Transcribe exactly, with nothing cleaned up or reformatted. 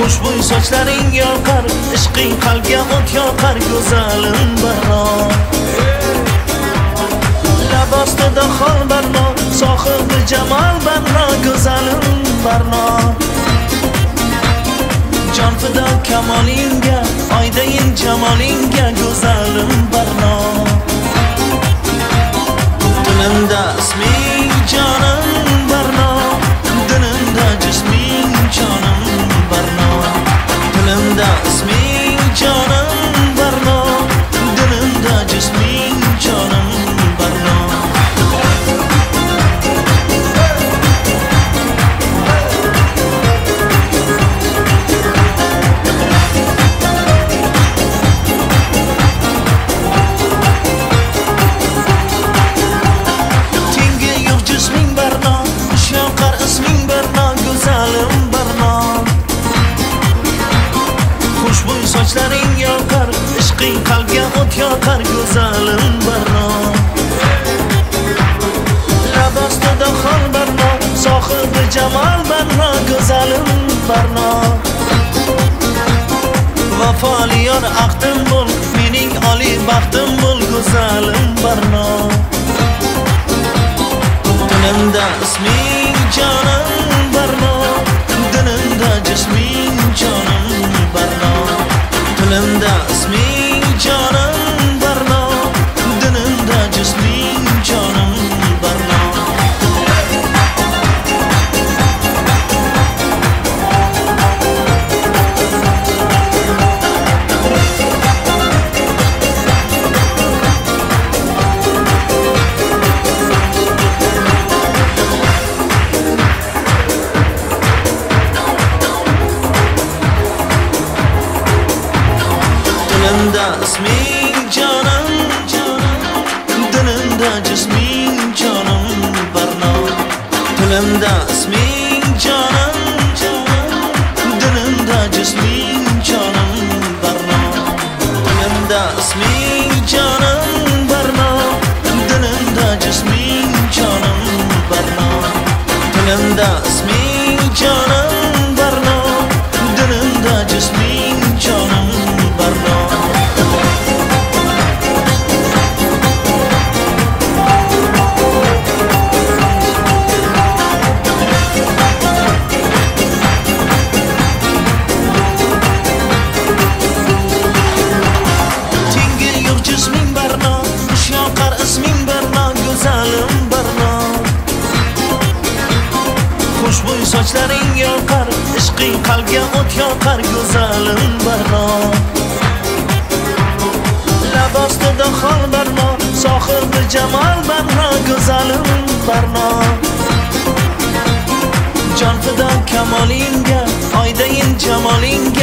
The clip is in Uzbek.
Xushbo'y sochlaring yoqar, ishqing qalbga o't yoqar, go'zalim Barno. Lab ostida xol Barno, sohibi jamol Barno, go'zalim Barno. Jon fido kamolingga, oydayin jamolingga, go'zalim Barno. Dilimda isming jonim Barno, dilimda jisming jonim Barno. Dilimda isming jonim Barno, dilimda jisming jonim Barno. Sochlaring yoqar, ishqing qalbga o't yoqar, go'zalim Barno. Lab ostida xol Barno, sohibi jamol Barno, go'zalim Barno. Vafoli yor aqdim bo'l, mening oliy baxtim bo'l, go'zalim Barno. Dilimda isming jonim Barno, dilimda jisming jonim Barno. Dilimda isming jonim Barno, dilimda jisming jonim Barno. Dilimda isming jonim, dilimda jisming jonim Barno. Dilimda isming jonim, dilimda jisming jonim Barno. Dilimda isming jonim Barno, dilimda jisming jonim Barno. Dilimda isming jonim Barno, dilimda jisming jonim Barno. Xushbo'y sochlaring yoqar, ishqing qalbga o't yoqar, go'zalim Barno. Lab ostida xol Barno, sohibi jamol Barno, go'zalim Barno. Jon fido kamolingga, oydayin jamolingga,